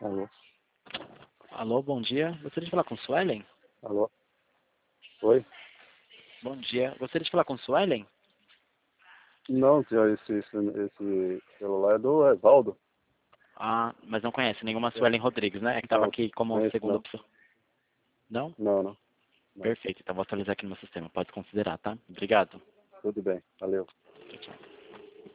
Alô? Alô, bom dia. Gostaria de falar com Suelen? Alô? Oi? Bom dia. Gostaria de falar com Suelen? Não, senhor, esse celular é do Evaldo. Ah, mas não conhece nenhuma É. Suelen Rodrigues, né? É que estava Não, aqui como conheço segunda não. opção. Não? Não, não. Perfeito. Então vou atualizar aqui no meu sistema. Pode considerar, tá? Obrigado. Tudo bem, valeu. Tchau, tchau.